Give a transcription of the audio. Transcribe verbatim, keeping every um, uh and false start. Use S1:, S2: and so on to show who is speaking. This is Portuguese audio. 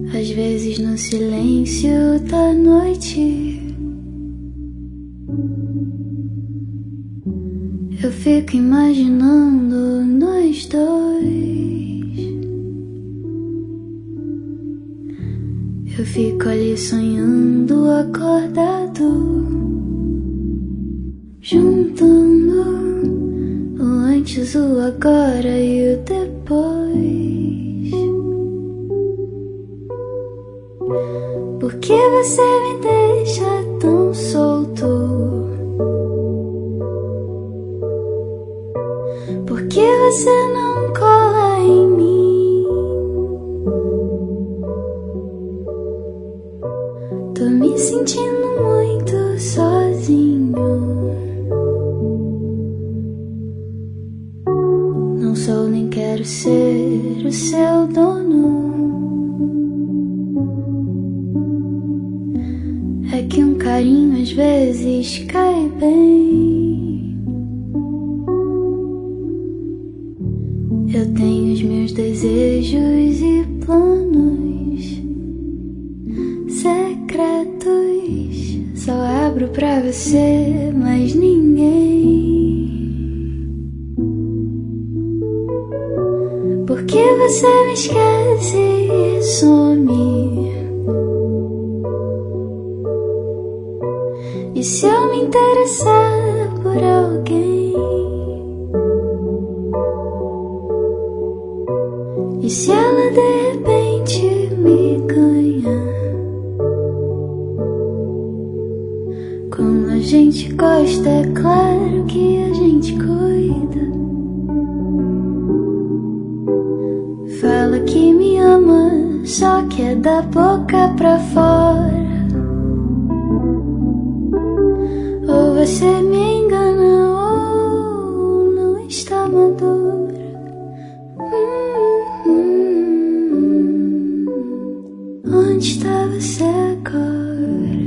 S1: Às vezes no silêncio da noite eu fico imaginando nós dois. Eu fico ali sonhando acordado, juntando o antes, o agora e o depois. Por que você me deixa tão solto? Por que você não cola em mim? Tô me sentindo muito sozinho. Não sou nem quero ser o seu dono. É que um carinho às vezes cai bem. Eu tenho os meus desejos e planos secretos. Só abro pra você, mas ninguém. Por que você me esquece e some? E se eu me interessar por alguém? E se ela de repente me ganha? Como a gente gosta, é claro que a gente cuida. Fala que me ama, só que é da boca pra fora. Ou você me engana ou não está madura. hum, hum. Onde está você agora?